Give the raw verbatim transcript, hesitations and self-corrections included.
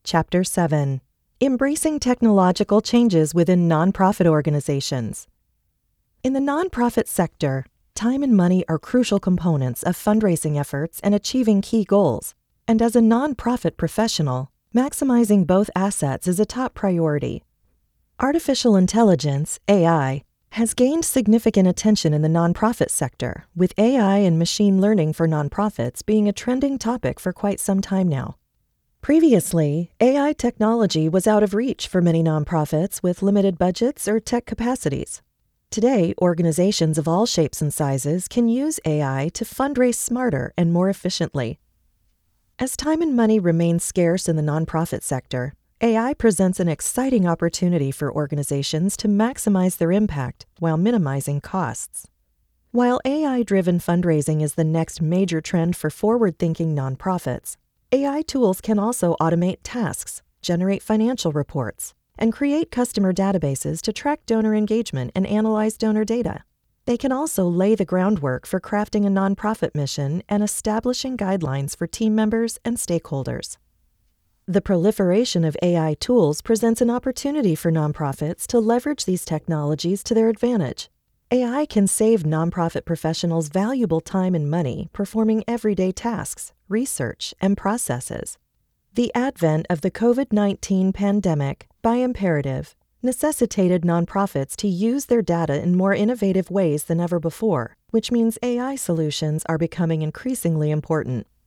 Chapter seven. Embracing Technological Changes Within Nonprofit Organizations. In the nonprofit sector, time and money are crucial components of fundraising efforts and achieving key goals. And as a nonprofit professional, maximizing both assets is a top priority. Artificial intelligence, A I, has gained significant attention in the nonprofit sector, with A I and machine learning for nonprofits being a trending topic for quite some time now. Previously, A I technology was out of reach for many nonprofits with limited budgets or tech capacities. Today, organizations of all shapes and sizes can use A I to fundraise smarter and more efficiently. As time and money remain scarce in the nonprofit sector, A I presents an exciting opportunity for organizations to maximize their impact while minimizing costs. While A I-driven fundraising is the next major trend for forward-thinking nonprofits, A I tools can also automate tasks, generate financial reports, and create customer databases to track donor engagement and analyze donor data. They can also lay the groundwork for crafting a nonprofit mission and establishing guidelines for team members and stakeholders. The proliferation of A I tools presents an opportunity for nonprofits to leverage these technologies to their advantage. A I can save nonprofit professionals valuable time and money performing everyday tasks, research, and processes. The advent of the COVID nineteen pandemic, by imperative, necessitated nonprofits to use their data in more innovative ways than ever before, which means A I solutions are becoming increasingly important.